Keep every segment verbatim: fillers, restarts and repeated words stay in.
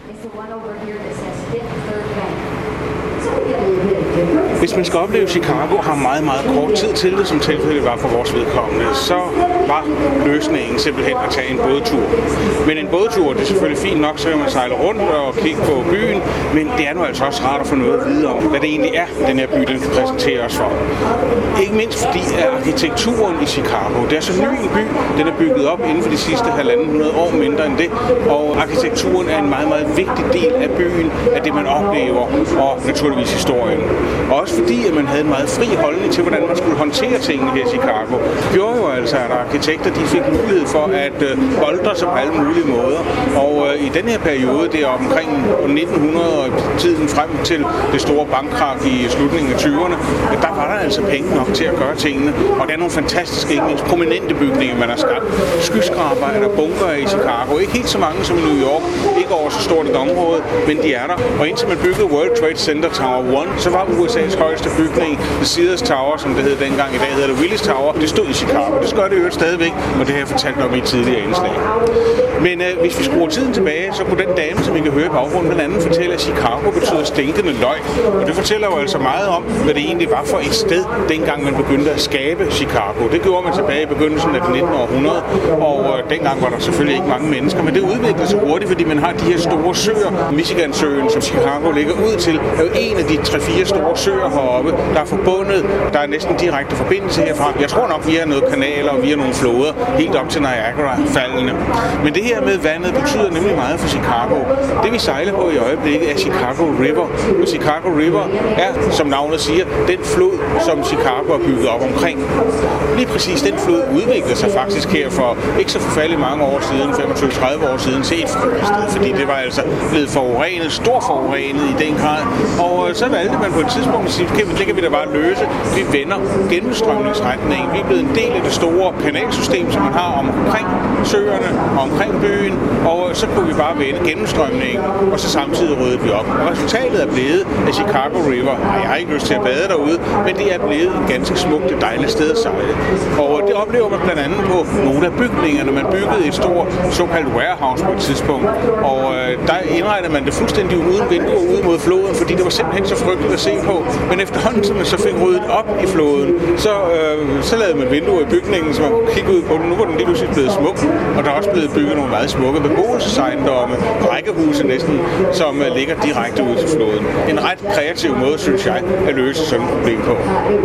Hvis man skal opleve Chicago, har meget, meget kort tid til det, som tilfældet var for vores vedkommende, så var løsningen simpelthen at tage en bådtur. Men en bådtur, det er selvfølgelig fint nok, så kan man sejle rundt og kigge på byen, men det er nu altså også rart at få noget at vide om, hvad det egentlig er, den her by, den kan præsentere os for. Ikke mindst fordi at arkitekturen i Chicago, det er så ny en by, den er bygget op inden for de sidste halvanden hundrede år, mindre end det, og arkitekturen er en meget, meget vigtig del af byen, af det man oplever, og naturligvis historien. Og også fordi, at man havde en meget fri holdning til, hvordan man skulle håndtere tingene her i Chicago, gjorde jo altså, at arkitekter de fik mulighed for at øh, boldre sig på alle mulige måder. Og øh, i den her periode, det er omkring nitten hundrede og tiden frem til det store bankkrak i slutningen af tyverne, der var der altså penge nok til at gøre tingene. Og der er nogle fantastiske, ikke mindst prominente bygninger, man har skabt. Skyskraber eller bunker i Chicago. Ikke helt så mange som i New York, ikke over så stort et område, men de er der. Og indtil man byggede World Trade Center Tower et, så var U S A's højeste bygning, The Sears Tower, som det hed dengang, i dag hedder det Willis Tower, det stod i Chicago. Det gør det jo stadigvæk, og det har jeg fortalt om i et tidligere indslag. Men øh, hvis vi skruer tiden tilbage, så kunne den dame, som I kan høre i baggrunden, blandt andet fortælle, at Chicago betyder stinkende løg. Og det fortæller jo altså meget om, hvad det egentlig var for et sted, dengang man begyndte at skabe Chicago. Det gjorde man tilbage i begyndelsen af det nittende århundrede, og øh, dengang var der selvfølgelig ikke mange mennesker, men det udviklede sig hurtigt, fordi man har de her store søer. Michigan-søen, som Chicago ligger ud til, er jo en af de tre-fire store søer heroppe, der er forbundet. Der er næsten direkte forbindelse herfra. Jeg tror nok via noget kanaler og via nogle floder, helt op til Niagara-faldene. Men det her med vandet betyder nemlig meget for Chicago. Det vi sejler på i øjeblikket er Chicago River. Og Chicago River er, som navnet siger, den flod, som Chicago er bygget op omkring. Lige præcis den flod udviklede sig faktisk her for ikke så forfærdeligt mange år siden, femogtyve til tredive år siden, til et frøsted, fordi det var altså blevet forurenet, stor forurenet i den grad. Og så valgte man på et tidspunkt at sige, det kan vi da bare løse. Vi vender gennemstrømningsretningen. Vi er blevet en del af det store kanalsystem, som man har omkring søerne og omkring byen, og så kunne vi bare vende gennemstrømningen, og så samtidig rydde vi op. Og resultatet er blevet af Chicago River. Jeg har ikke lyst til at bade derude, men det er blevet et ganske smukt og dejligt sted at sejle. Og det oplever man blandt andet på nogle af bygningerne. Man byggede et stort såkaldt warehouse på et tidspunkt, og øh, der indregnede man det fuldstændig uden vinduer ud mod floden, fordi det var simpelthen så frygteligt at se på. Men efterhånden, som man så fik ryddet op i floden, så, øh, så lavede man vinduer i bygningen, så man kunne kigge ud på den. Nu var den lige pludselig blevet smuk, og der er også blevet bygget nogle meget smukke beboelsesejendomme, rækkehuse næsten, som øh, ligger direkte ud til floden. En ret kreativ måde, synes jeg, at løse sådan et problem på.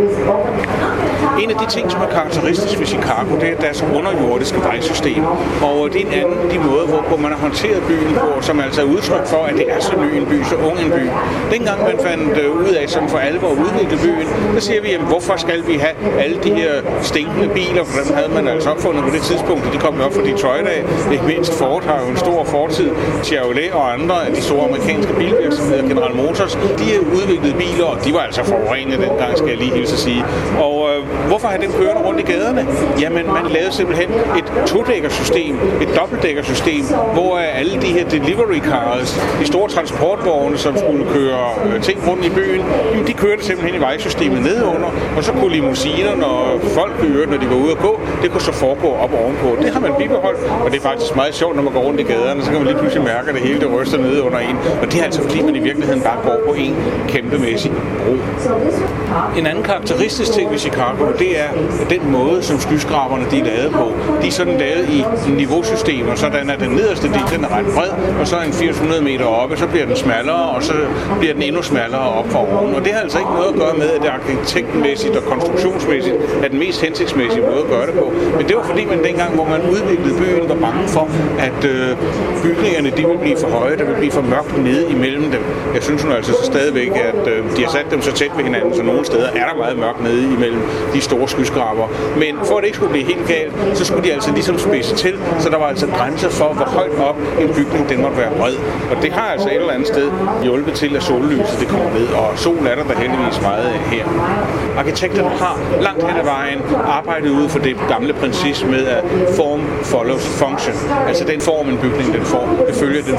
En af de ting, som er karakteristisk ved Chicago, det er deres underjordiske vejsystem. Og det er en anden de måder, hvor man har håndteret byen på, som altså er udtryk for, at det er så ny en by, så ung en by. Dengang man fandt ud af, som for alvor at udvikle byen, så siger vi, jamen, hvorfor skal vi have alle de her stinkende biler, for dem havde man altså opfundet på det tidspunkt, og de kom jo op fra Detroit af. Ikke mindst Ford har jo en stor fortid, Chevrolet og andre af de store amerikanske bilvirksomheder, General Motors, de har udviklet biler, og de var altså forurenet dengang, skal jeg lige hilse at sige. Og øh, hvorfor har dem kørende rundt i gaderne? Jamen, man lavede simpelthen et todækkersystem, et dobbeltdækkersystem, hvor alle de her delivery cars, de store transportvogne, som skulle køre øh, ting rundt i byen, jamen, de kørte simpelthen i vejsystemet nedunder, og så kunne limousinerne og folk køre, når de var ude at gå, det kunne så foregå op ovenpå. Det har man bibeholdt, og det er faktisk meget sjovt, når man går rundt i gaderne, så kan man lige pludselig mærke, at det hele det ryster nede under en. Og det er altså fordi, man i virkeligheden bare går på en kæmpemæssig bro. En anden karakteristisk ting ved Chicago, det er den måde, som skyskraberne de er lavet på. De er sådan lavet i niveausystemer, sådan at den nederste del den er ret bred, og så en firs hundrede meter oppe, så bliver den smallere, og så bliver den endnu smallere op for oven. Og det har altså ikke noget at gøre med, at det arkitektmæssigt og konstruktionsmæssigt er den mest hensigtsmæssige måde at gøre det på. Men det var fordi, man dengang, hvor man udviklede byen, var bange for, at øh, bygningerne de ville blive for høje, der ville blive for mørkt nede imellem dem. Jeg synes nu altså så stadigvæk, at øh, de har sat dem så tæt ved hinanden, så nogle steder er der meget mørkt nede imellem de store skyskraber. Men for at det ikke skulle blive helt galt, så skulle de altså ligesom spidse til, så der var altså grænser for, hvor højt op en bygning den måtte være bred. Og det har altså et eller andet sted hjulpet til, at sollyset det kommer ned, og sol er der, der heldigvis meget her. Arkitekterne har langt hen ad vejen arbejdet ud for det gamle princip med, at form follows function. Altså den form, en bygning den får, det følger den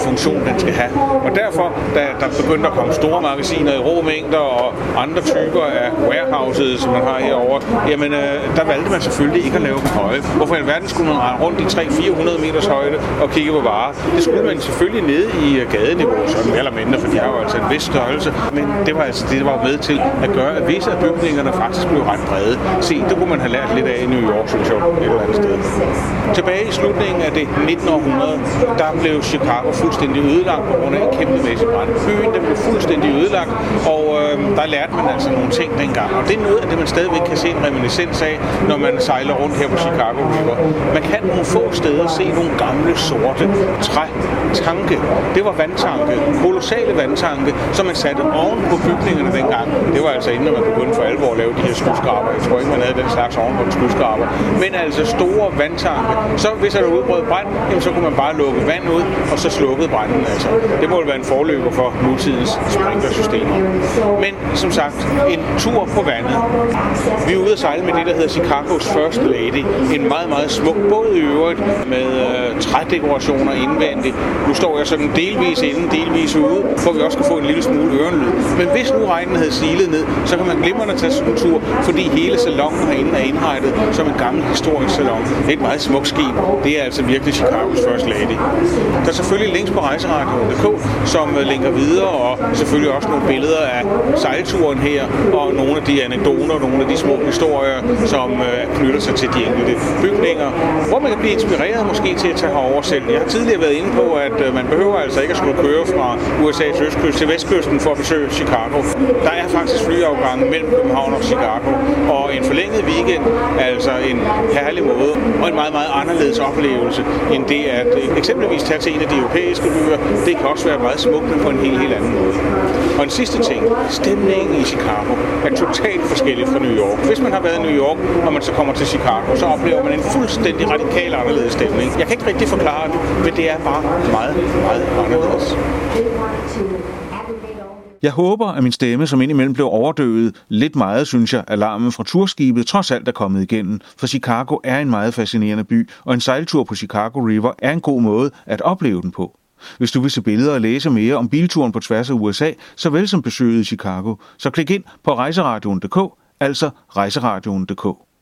funktion den skal have. Og derfor, da der begyndte at komme store magasiner i rå mængder og andre typer af warehouses, som man har herovre, jamen øh, der valgte man selvfølgelig ikke at lave dem høje. Hvorfor i alverden skulle man rende rundt i tre til fire hundrede meters højde og kigge på varer? Det skulle man selvfølgelig nede i gadeniveau, så mere eller mindre, for de har jo altså en vis størrelse, men det var altså det, der var med til at gøre, at visse af bygningerne faktisk blev ret brede. Se, det kunne man have lært lidt af i New York, synes jeg, et eller andet sted. Tilbage i slutningen af det nittende århundrede, der blev Chicago fuldstændig ødelagt på grund af en kæmpemæssig brand. Byen den blev fuldstændig ødelagt, og øh, der lærte man altså nogle ting dengang. Og det er noget af det, man stadigvæk kan se en reminiscens af, når man sejler rundt her på Chicago River. Man kan nogle få steder se nogle gamle, sorte trætanke. Det var vandtanke, kolossale vandtanke, som man satte oven på bygningerne dengang. Det var altså inden, man begyndte for alvor at lave de her skyskraber. Jeg tror ikke, man havde den slags oven på en skyskraber. Men altså store vandtanke. Så hvis der udbrød brand, jamen, så kunne man bare lukke vand ud, og så slukkede branden. Altså. Det må være en forløber for nutidens sprinklersystemer. Men som sagt, en tur på vandet. Vi er ude at sejle med det, der hedder Chicago's First Lady. En meget, meget smuk båd i øvrigt, med øh, trædekorationer indvendigt. Nu står jeg sådan delvis inde, delvis ude, hvor vi også kan få en lille smule ørenlyd. Men hvis nu regnen havde silet ned, så kan man glimrende tage sådan en tur, fordi hele salonen herinde er indrettet som en gammel historisk salon. Det er et meget smukt skib. Det er altså virkelig Chicago's First Lady. Der er selvfølgelig links på rejseradio punktum d k, som linker videre, og selvfølgelig også nogle billeder af sejlturen her, og nogle af de anekdoter, nogle af de små historier, som øh, knytter sig til de enkelte bygninger, hvor man kan blive inspireret måske til at tage herover selv. Jeg har tidligere været inde på, at øh, man behøver altså ikke at skulle køre fra U S A's østkyst til vestkysten for at besøge Chicago. Der er faktisk flyafgange mellem København og Chicago, og en forlænget weekend er altså en herlig måde, og en meget, meget anderledes oplevelse, end det at øh, eksempelvis tage til en af de europæiske byer. Det kan også være meget smukt, men på en helt, helt anden måde. Og en sidste ting, stemningen i Chicago er totalt forskellig fra New York. Hvis man har været i New York, og man så kommer til Chicago, så oplever man en fuldstændig radikal anderledes stemning. Jeg kan ikke rigtig forklare det, men det er bare meget, meget anderledes. Jeg håber, at min stemme, som indimellem blev overdøvet lidt meget, synes jeg, alarmen fra turskibet trods alt er kommet igennem, for Chicago er en meget fascinerende by, og en sejltur på Chicago River er en god måde at opleve den på. Hvis du vil se billeder og læse mere om bilturen på tværs af U S A, såvel som besøget i Chicago, så klik ind på rejseradioen punktum d k, altså rejseradioen punktum d k.